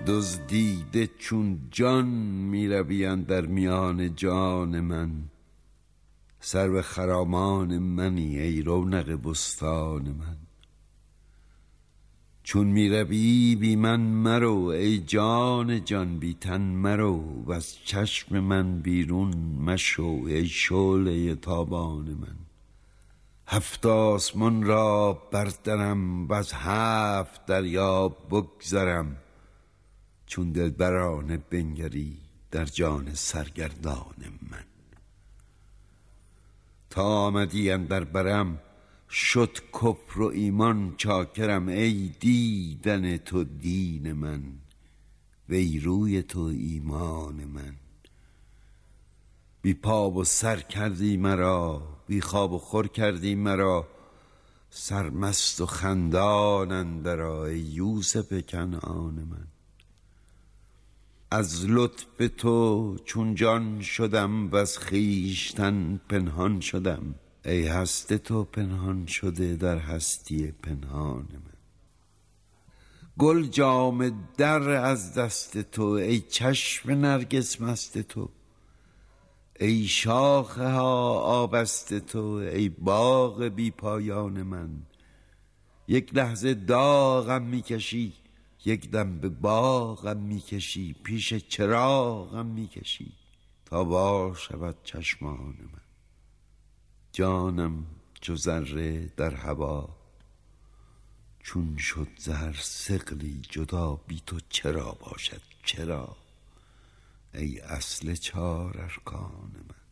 دزدیده چون جان می روی اندر میان جان من. سرو خرامان منی ای رونق بستان من. چون می روی بی من مرو ای جان جان، بی تن مرو و از چشم من بیرون مشو ای شعله تابان من. هفت آسمان را بردرم و از هفت دریا بگذرم، چون دلبرانه بنگری در جان سرگردان من. تا آمدی اندر برم شد کفر و ایمان چاکرم، ای دیدن تو دین من وی روی تو ایمان من. بی پا و سر کردی مرا، بی خواب و خور کردی مرا، سرمست و خندان اندر آ ای یوسف کنعان من. از لطف تو چون جان شدم و از خویشتن پنهان شدم، ای هست تو پنهان شده در هستی پنهان من. گل جامه در از دست تو ای چشم نرگس مست تو، ای شاخه ها آبست تو ای باغ بی پایان من. یک لحظه داغم میکشی، یک دم به باغم میکشی، پیش چراغم میکشی تا وا شود چشمان من. جانم چو ذره در هوا، چون شد ز هر ثقلی جدا، بی تو چرا باشد چرا ای اصل چار ارکان من.